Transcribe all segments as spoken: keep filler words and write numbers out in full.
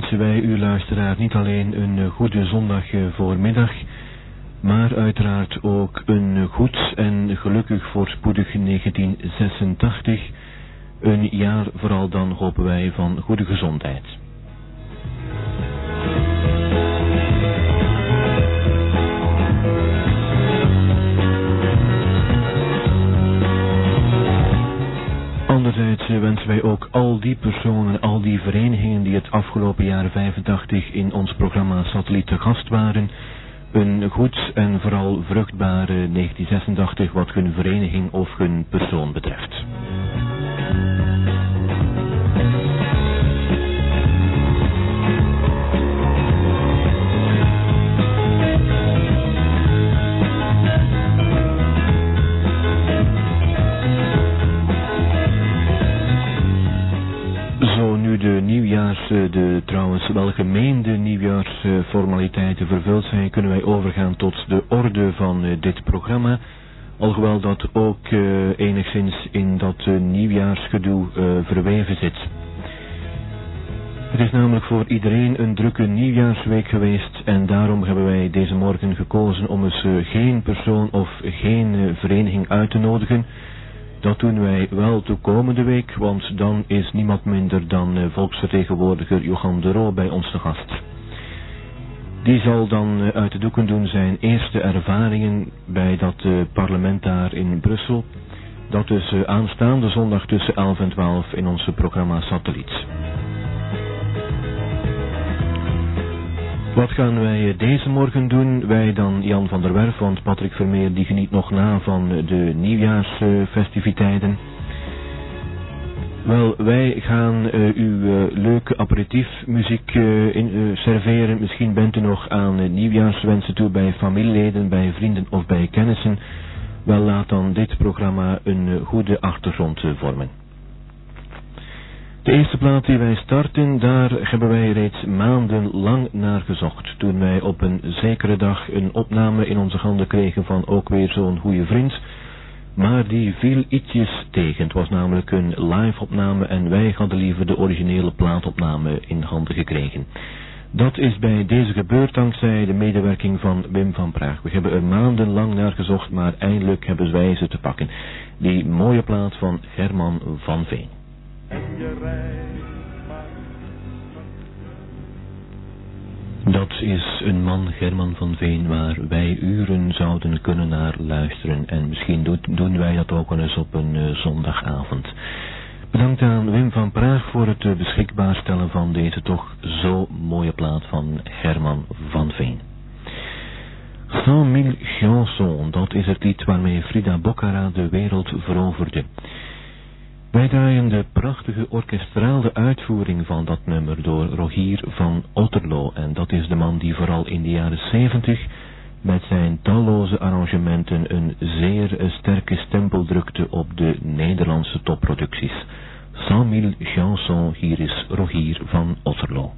wensen wij u luisteraar niet alleen een goede zondag voormiddag, maar uiteraard ook een goed en gelukkig voorspoedig negentien zesentachtig. Een jaar vooral dan hopen wij van goede gezondheid. Anderzijds wensen wij ook al die personen, al die verenigingen die het afgelopen jaar vijfentachtig in ons programma Satelliet te gast waren, een goed en vooral vruchtbare negentien zesentachtig wat hun vereniging of hun persoon betreft. De nieuwjaars, de trouwens welgemeende nieuwjaarsformaliteiten vervuld zijn, kunnen wij overgaan tot de orde van dit programma. Alhoewel dat ook uh, enigszins in dat uh, nieuwjaarsgedoe uh, verweven zit. Het is namelijk voor iedereen een drukke nieuwjaarsweek geweest en daarom hebben wij deze morgen gekozen om eens uh, geen persoon of geen uh, vereniging uit te nodigen. Dat doen wij wel de komende week, want dan is niemand minder dan uh, volksvertegenwoordiger Johan de Roo bij ons te gast. Die zal dan uh, uit de doeken doen zijn eerste ervaringen bij dat uh, parlement daar in Brussel. Dat is uh, aanstaande zondag tussen elf en twaalf in onze programma Satelliet. Wat gaan wij deze morgen doen? Wij dan Jan van der Werf, want Patrick Vermeer die geniet nog na van de nieuwjaarsfestiviteiten. Wel, wij gaan uh, u uh, leuke aperitiefmuziek uh, in, uh, serveren. Misschien bent u nog aan uh, nieuwjaarswensen toe bij familieleden, bij vrienden of bij kennissen. Wel, laat dan dit programma een uh, goede achtergrond uh, vormen. De eerste plaat die wij starten, daar hebben wij reeds maandenlang naar gezocht. Toen wij op een zekere dag een opname in onze handen kregen van ook weer zo'n goede vriend. Maar die viel ietsjes tegen. Het was namelijk een live opname en wij hadden liever de originele plaatopname in handen gekregen. Dat is bij deze gebeurd dankzij de medewerking van Wim van Praag. We hebben er maandenlang naar gezocht, maar eindelijk hebben wij ze te pakken. Die mooie plaat van Herman van Veen. Dat is een man, Herman van Veen, waar wij uren zouden kunnen naar luisteren. En misschien doet, doen wij dat ook wel eens op een uh, zondagavond. Bedankt aan Wim van Praag voor het uh, beschikbaar stellen van deze toch zo mooie plaat van Herman van Veen. cent mille chansons, dat is het lied waarmee Frida Boccara de wereld veroverde. Wij draaien de prachtige orkestrale uitvoering van dat nummer door Rogier van Otterlo. En dat is de man die vooral in de jaren zeventig met zijn talloze arrangementen een zeer sterke stempel drukte op de Nederlandse topproducties. cent mille chansons, hier is Rogier van Otterlo.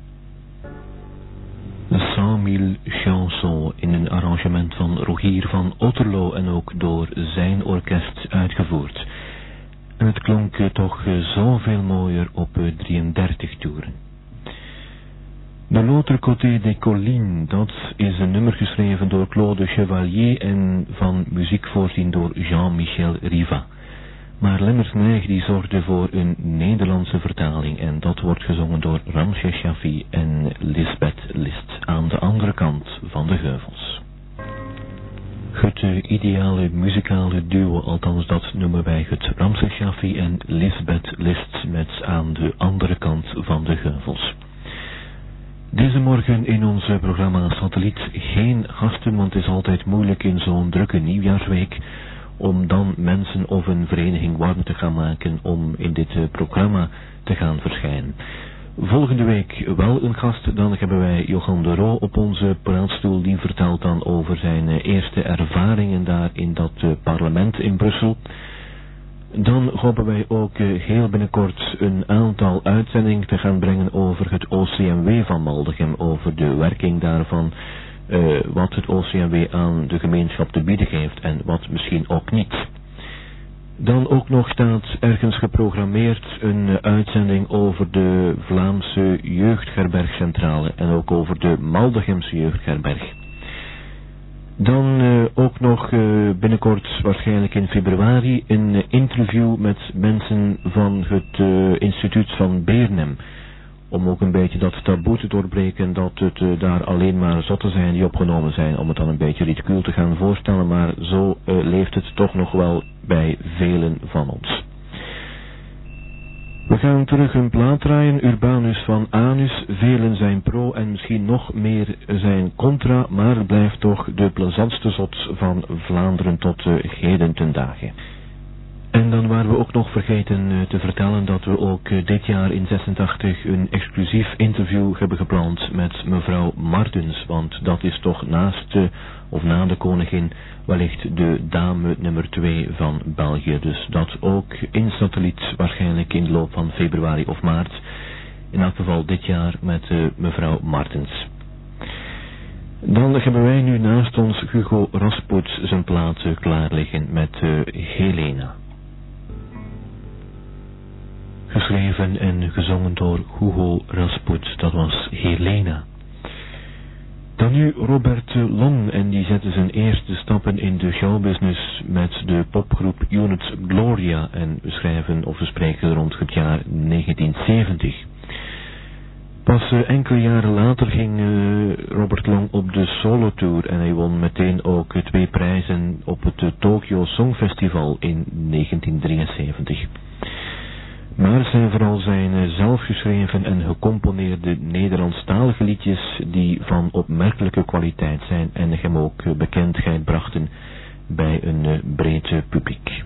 cent mille chansons in een arrangement van Rogier van Otterlo en ook door zijn orkest uitgevoerd. En het klonk toch zoveel mooier op drieëndertig toeren. De l'autre côté des collines, dat is een nummer geschreven door Claude Chevalier en van muziek voorzien door Jean-Michel Riva. Maar Lemmers Neig die zorgde voor een Nederlandse vertaling en dat wordt gezongen door Ramses Shaffi en Lisbeth List aan de andere kant van de heuvels. Het uh, ideale muzikale duo, althans dat noemen wij het Ramses Shaffi en Lisbeth List met aan de andere kant van de heuvels. Deze morgen in ons programma Satelliet geen gasten, want het is altijd moeilijk in zo'n drukke nieuwjaarsweek om dan mensen of een vereniging warm te gaan maken om in dit uh, programma te gaan verschijnen. Volgende week wel een gast, dan hebben wij Johan de Roo op onze praatstoel. Die vertelt dan over zijn uh, eerste ervaringen daar in dat uh, parlement in Brussel. Dan hopen wij ook uh, heel binnenkort een aantal uitzendingen te gaan brengen over het O C M W van Maldegem, over de werking daarvan, uh, wat het O C M W aan de gemeenschap te bieden geeft en wat misschien ook niet. Dan ook nog staat ergens geprogrammeerd een uitzending over de Vlaamse jeugdherbergcentrale en ook over de Maldegemse jeugdherberg. Dan uh, ook nog uh, binnenkort, waarschijnlijk in februari, een uh, interview met mensen van het uh, instituut van Beernem. Om ook een beetje dat taboe te doorbreken dat het uh, daar alleen maar zotten zijn die opgenomen zijn. Om het dan een beetje ridicuul te gaan voorstellen, maar zo uh, leeft het toch nog wel bij velen van ons. We gaan terug een plaat draaien, Urbanus van Anus. Velen zijn pro en misschien nog meer zijn contra, maar het blijft toch de plezantste zot van Vlaanderen tot uh, heden ten dagen. En dan waren we ook nog vergeten uh, te vertellen dat we ook uh, dit jaar in zesentachtig een exclusief interview hebben gepland met mevrouw Martens, want dat is toch naast uh, of na de koningin wellicht de dame nummer twee van België. Dus dat ook in satelliet waarschijnlijk in de loop van februari of maart. In elk geval dit jaar met uh, mevrouw Martens. Dan hebben wij nu naast ons Hugo Rasput zijn plaat uh, klaar liggen met uh, Helena. Geschreven en gezongen door Hugo Rasput, dat was Helena. Dan nu Robert Long, en die zette zijn eerste stappen in de showbusiness met de popgroep Unit Gloria, en we schrijven of we spreken rond het jaar negentien zeventig. Pas uh, enkele jaren later ging uh, Robert Long op de solo tour en hij won meteen ook uh, twee prijzen op het uh, Tokyo Songfestival in negentien drieënzeventig. Maar het zijn vooral zijn zelfgeschreven en gecomponeerde Nederlandstalige liedjes die van opmerkelijke kwaliteit zijn en hem ook bekendheid brachten bij een breed publiek.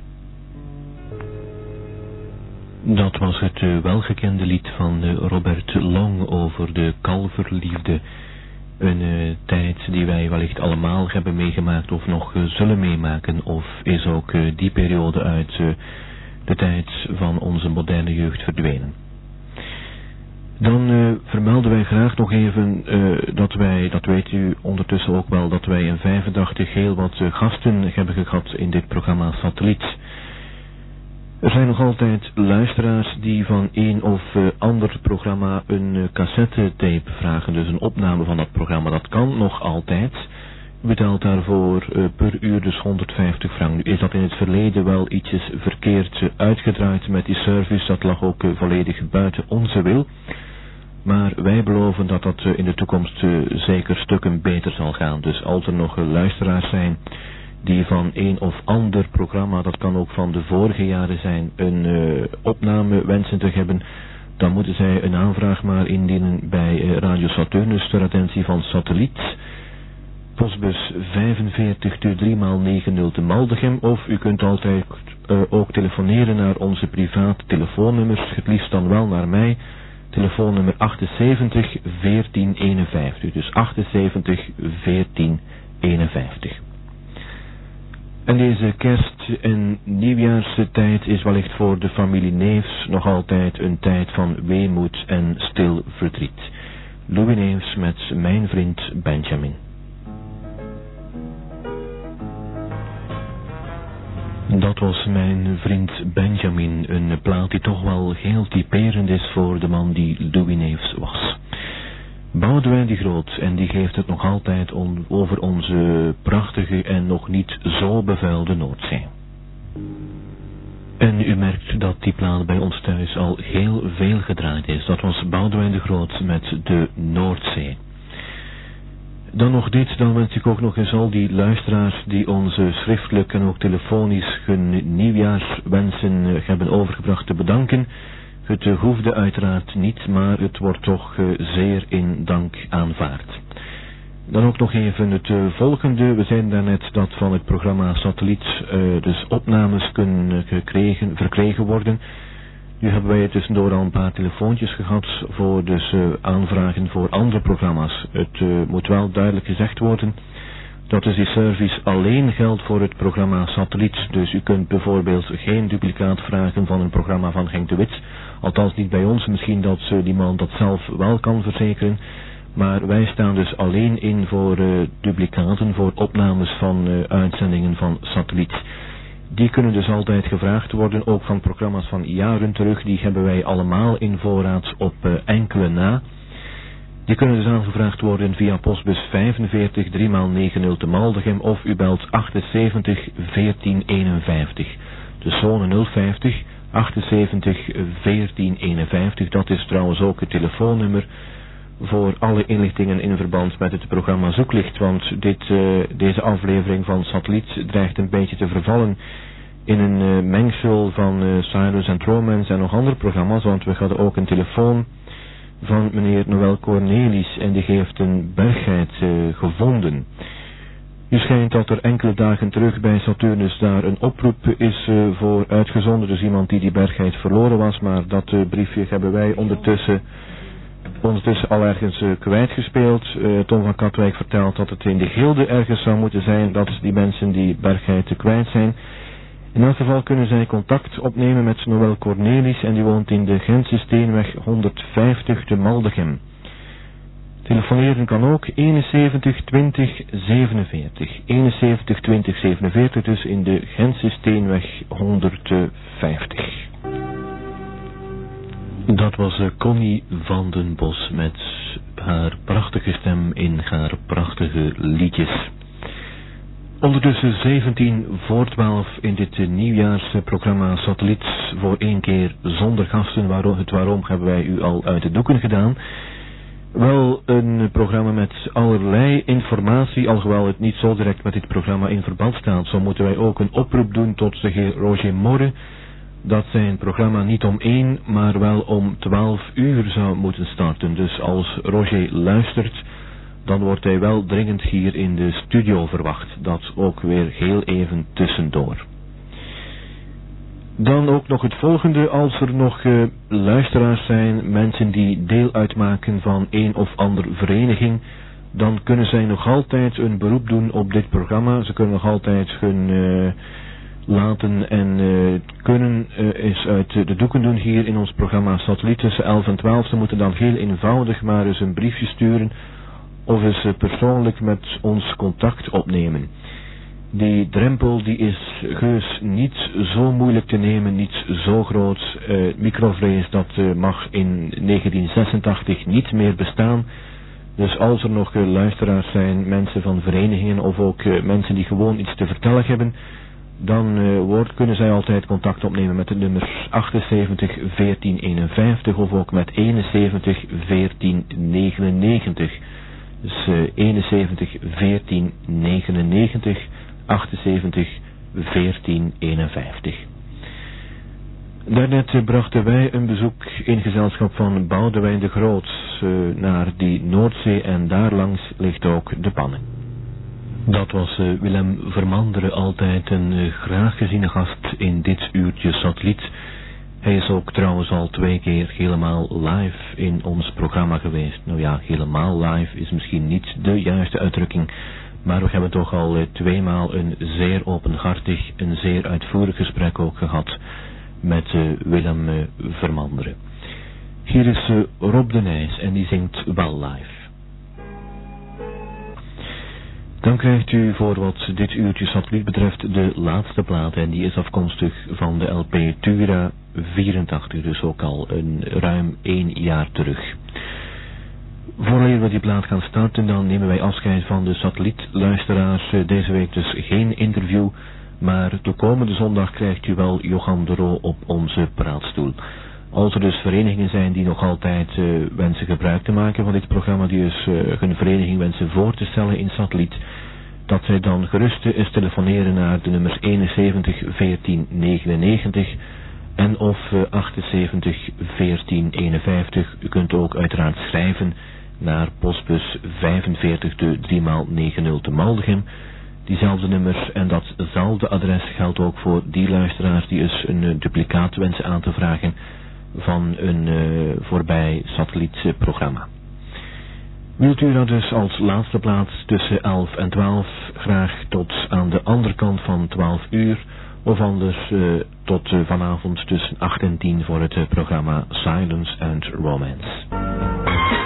Dat was het welgekende lied van Robert Long over de kalverliefde. Een uh, tijd die wij wellicht allemaal hebben meegemaakt of nog uh, zullen meemaken, of is ook uh, die periode uit uh, de tijd van onze moderne jeugd verdwenen. Dan uh, vermelden wij graag nog even uh, dat wij, dat weet u ondertussen ook wel, dat wij in vijfentachtig heel wat uh, gasten hebben gehad in dit programma Satelliet. Er zijn nog altijd luisteraars die van een of uh, ander programma een uh, cassettetape vragen, dus een opname van dat programma. Dat kan nog altijd. U betaalt daarvoor uh, per uur dus honderdvijftig frank. Nu is dat in het verleden wel ietsjes verkeerd uh, uitgedraaid met die service. Dat lag ook uh, volledig buiten onze wil. Maar wij beloven dat dat uh, in de toekomst uh, zeker stukken beter zal gaan. Dus als er nog uh, luisteraars zijn die van een of ander programma, dat kan ook van de vorige jaren zijn, een uh, opname wensen te hebben, dan moeten zij een aanvraag maar indienen bij uh, Radio Saturnus ter attentie van Satelliet. Postbus vijfenveertig drie negentig te Maldegem, of u kunt altijd uh, ook telefoneren naar onze private telefoonnummers, het liefst dan wel naar mij, telefoonnummer achtenzeventig veertien eenenvijftig, dus achtenzeventig veertien eenenvijftig. En deze kerst- en nieuwjaarstijd is wellicht voor de familie Neefs nog altijd een tijd van weemoed en stil verdriet. Louis Neefs met Mijn Vriend Benjamin. Dat was Mijn Vriend Benjamin, een plaat die toch wel heel typerend is voor de man die Louis Neefs was. Boudewijn de Groot, en die geeft het nog altijd on, over onze prachtige en nog niet zo bevuilde Noordzee. En u merkt dat die plaat bij ons thuis al heel veel gedraaid is. Dat was Boudewijn de Groot met de Noordzee. Dan nog dit, dan wens ik ook nog eens al die luisteraars die ons schriftelijk en ook telefonisch hun nieuwjaarswensen hebben overgebracht te bedanken. Het hoefde uiteraard niet, maar het wordt toch zeer in dank aanvaard. Dan ook nog even het volgende. We zeiden daarnet dat van het programma Satelliet uh, dus opnames kunnen gekregen, verkregen worden. Nu hebben wij tussendoor al een paar telefoontjes gehad voor dus uh, aanvragen voor andere programma's. Het uh, moet wel duidelijk gezegd worden dat dus die service alleen geldt voor het programma Satelliet. Dus u kunt bijvoorbeeld geen duplicaat vragen van een programma van Genk de Wit. Althans niet bij ons, misschien dat uh, die man dat zelf wel kan verzekeren. Maar wij staan dus alleen in voor uh, duplicaten, voor opnames van uh, uitzendingen van Satelliet. Die kunnen dus altijd gevraagd worden, ook van programma's van jaren terug. Die hebben wij allemaal in voorraad op uh, enkele na. Die kunnen dus aangevraagd worden via postbus vijfenveertig drie maal negentig te Maldegem of u belt achtenzeventig veertien eenenvijftig. De zone nul vijftig achtenzeventig veertien eenenvijftig. Dat is trouwens ook het telefoonnummer voor alle inlichtingen in verband met het programma Zoeklicht. Want dit, uh, deze aflevering van Satelliet dreigt een beetje te vervallen in een uh, mengsel van uh, Silence and Romance en nog andere programma's. Want we hadden ook een telefoon van meneer Noël Cornelis en die heeft een berggeit uh, gevonden. Nu schijnt dat er enkele dagen terug bij Saturnus daar een oproep is uh, voor uitgezonden. Dus iemand die die berggeit verloren was, maar dat uh, briefje hebben wij ondertussen, ondertussen al ergens uh, kwijtgespeeld. Uh, Tom van Katwijk vertelt dat het in de gilde ergens zou moeten zijn dat die mensen die berggeit kwijt zijn. In elk geval kunnen zij contact opnemen met Noël Cornelis en die woont in de Gentse Steenweg honderdvijftig te Maldegem. Telefoneren kan ook eenenzeventig twintig zevenenveertig. eenenzeventig twintig zevenenveertig, dus in de Gentse Steenweg honderdvijftig. Dat was uh, Connie van den Bos met haar prachtige stem in haar prachtige liedjes. Ondertussen zeventien voor twaalf in dit uh, nieuwjaarsprogramma Satelliet voor één keer zonder gasten. Waarom, het waarom hebben wij u al uit de doeken gedaan. Wel een programma met allerlei informatie, alhoewel het niet zo direct met dit programma in verband staat. Zo moeten wij ook een oproep doen tot de heer Roger Morre, dat zijn programma niet om één, maar wel om twaalf uur zou moeten starten. Dus als Roger luistert, dan wordt hij wel dringend hier in de studio verwacht. Dat ook weer heel even tussendoor. Dan ook nog het volgende, als er nog uh, luisteraars zijn, mensen die deel uitmaken van een of andere vereniging, dan kunnen zij nog altijd een beroep doen op dit programma. Ze kunnen nog altijd hun uh, laten en uh, kunnen uh, eens uit de doeken doen hier in ons programma Satelliet tussen elf en twaalf. Ze moeten dan heel eenvoudig maar eens een briefje sturen of eens uh, persoonlijk met ons contact opnemen. Die drempel die is geus niet zo moeilijk te nemen, niet zo groot. Uh, microvlees dat uh, mag in negentien zesentachtig niet meer bestaan. Dus als er nog uh, luisteraars zijn, mensen van verenigingen of ook uh, mensen die gewoon iets te vertellen hebben, dan uh, wordt, kunnen zij altijd contact opnemen met de nummers achtenzeventig veertien eenenvijftig of ook met eenenzeventig veertien negenennegentig. Dus uh, eenenzeventig veertien negenennegentig, achtenzeventig veertien eenenvijftig. Daarnet uh, brachten wij een bezoek in gezelschap van Boudewijn de Groot uh, naar die Noordzee en daarlangs ligt ook de Pannen. Dat was uh, Willem Vermanderen, altijd een uh, graag geziene gast in dit uurtje Satelliet. Hij is ook trouwens al twee keer helemaal live in ons programma geweest. Nou ja, helemaal live is misschien niet de juiste uitdrukking, maar we hebben toch al uh, tweemaal een zeer openhartig, een zeer uitvoerig gesprek ook gehad met uh, Willem uh, Vermanderen. Hier is uh, Rob de Nijs en die zingt wel live. Dan krijgt u voor wat dit uurtje Satelliet betreft de laatste plaat en die is afkomstig van de L P Tura vierentachtig, dus ook al een ruim één jaar terug. Voordat we die plaat gaan starten, dan nemen wij afscheid van de satellietluisteraars. Deze week dus geen interview, maar de komende zondag krijgt u wel Johan de Roo op onze praatstoel. Als er dus verenigingen zijn die nog altijd uh, wensen gebruik te maken van dit programma, die dus uh, hun vereniging wensen voor te stellen in Satelliet, dat zij dan gerust eens telefoneren naar de nummers eenenzeventig veertien negenennegentig en of uh, achtenzeventig veertien eenenvijftig. U kunt ook uiteraard schrijven naar postbus vijfenveertig drie maal negentig te Maldegem. Diezelfde nummers en datzelfde adres geldt ook voor die luisteraars die eens een uh, duplicaat wensen aan te vragen van een uh, voorbij satellietprogramma. Wilt u dat dus als laatste plaats tussen elf en twaalf graag tot aan de andere kant van twaalf uur of anders uh, tot uh, vanavond tussen acht en tien voor het uh, programma Silence and Romance.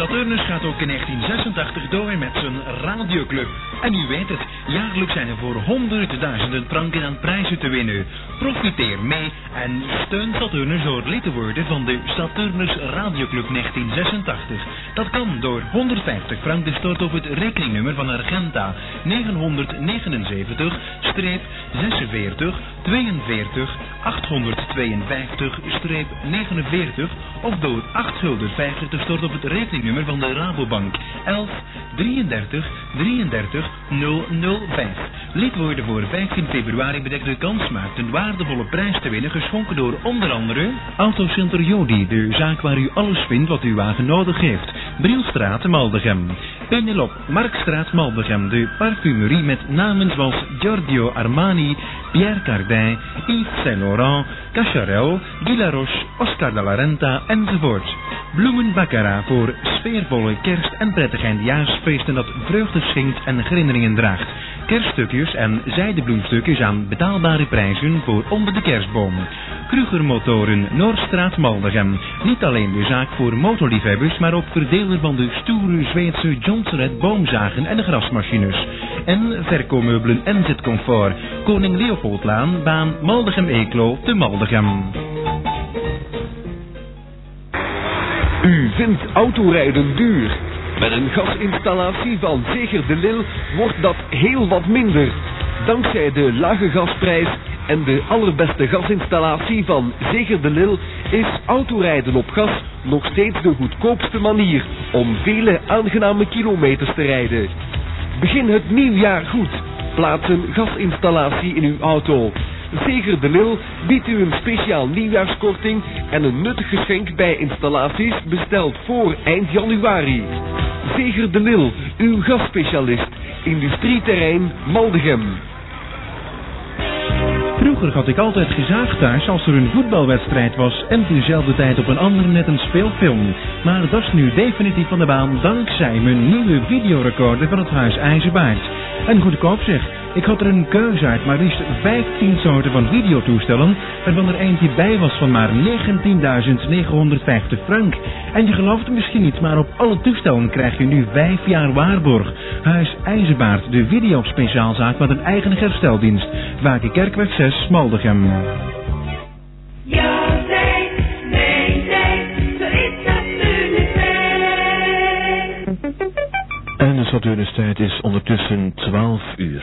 Saturnus gaat ook in negentien zesentachtig door met zijn radioclub. En u weet het, jaarlijks zijn er voor honderdduizenden franken aan prijzen te winnen. Profiteer mee en steun Saturnus door lid te worden van de Saturnus Radioclub negentien zesentachtig. Dat kan door honderdvijftig frank te storten op het rekeningnummer van Argenta negenhonderdnegenenzeventig zesenveertig tweeënveertig achthonderdtweeënvijftig negenenveertig of door acht gulden vijftig te storten op het rekeningnummer van de Rabobank elf drieëndertig drieëndertig nul nul vijf. Lid worden voor vijftien februari bedekt de kans maakt een waardevolle prijs te winnen, geschonken door onder andere Autocenter Jodi, de zaak waar u alles vindt wat uw wagen nodig heeft. Brielstraat, Maldegem. Penelop, Marktstraat, Maldegem. De parfumerie met namen zoals Giorgio Armani, Pierre Cardin, Yves Saint Laurent, Cacharel, Guilaroche, Oscar de la Renta enzovoort. Bloemen Baccarat voor sfeervolle kerst- en prettige eindejaarsfeesten dat vreugde schenkt en herinneringen draagt. Kerststukjes en zijdebloemstukjes aan betaalbare prijzen voor onder de kerstboom. Kruger Motoren, Noordstraat, Maldegem. Niet alleen de zaak voor motorliefhebbers, maar ook verdeler van de stoere Zweedse Johnson boomzagen en grasmachines. En verkoopmeubelen en zitcomfort. Koning Leopoldlaan, baan Maldegem-Eeklo te Maldegem. U vindt autorijden duur. Met een gasinstallatie van Zeger de Lille wordt dat heel wat minder. Dankzij de lage gasprijs en de allerbeste gasinstallatie van Zeger de Lille is autorijden op gas nog steeds de goedkoopste manier om vele aangename kilometers te rijden. Begin het nieuwjaar goed. Plaats een gasinstallatie in uw auto. Zeger de Lille biedt u een speciaal nieuwjaarskorting en een nuttig geschenk bij installaties besteld voor eind januari. Zeger de Lille, uw gasspecialist. Industrieterrein Maldegem. Vroeger had ik altijd gezaagd thuis als er een voetbalwedstrijd was en dezelfde tijd op een ander net een speelfilm. Maar dat is nu definitief van de baan dankzij mijn nieuwe videorecorder van het huis IJzerbaard. En goedkoop zeg, ik had er een keuze uit maar liefst vijftien soorten van videotoestellen, waarvan er eentje bij was van maar negentienduizend negenhonderdvijftig frank. En je gelooft het misschien niet, maar op alle toestellen krijg je nu vijf jaar waarborg. Huis IJzerbaard, de videospeciaalzaak met een eigen hersteldienst. Wakenkerkweg zes, Maldegem. Ja, zij, nee, zij, zo is dat nu niet meer. En de Saturnus-tijd is ondertussen twaalf uur.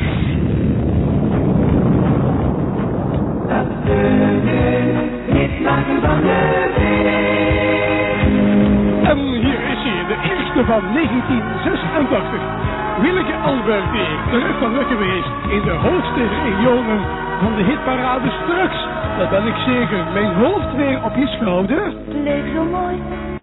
En hier is hij, de eerste van negentien zesentachtig. Willeke Alberti, terug van weg geweest in de hoogste regionen van de hitparade straks. Dat ben ik zeker. Mijn hoofd weer op je schouder. Leuk zo mooi.